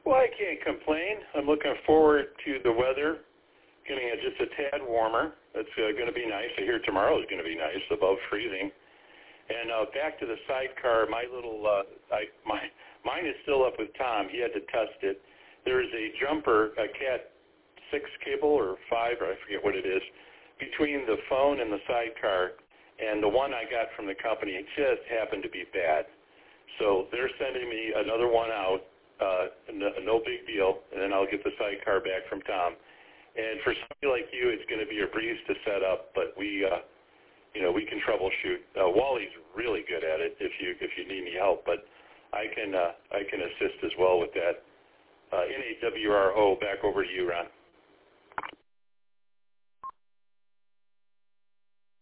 Well, I can't complain. I'm looking forward to the weather getting just a tad warmer. It's going to be nice. I hear tomorrow is going to be nice, above freezing. And back to the sidecar, mine is still up with Tom. He had to test it. There is a jumper, a Cat 6 cable or 5, or I forget what it is, between the phone and the sidecar. And the one I got from the company, it just happened to be bad. So they're sending me another one out, no big deal, and then I'll get the sidecar back from Tom. And for somebody like you, it's going to be a breeze to set up, but we can troubleshoot. Wally's really good at it if you need any help, but I can assist as well with that. NAWRO, back over to you, Ron.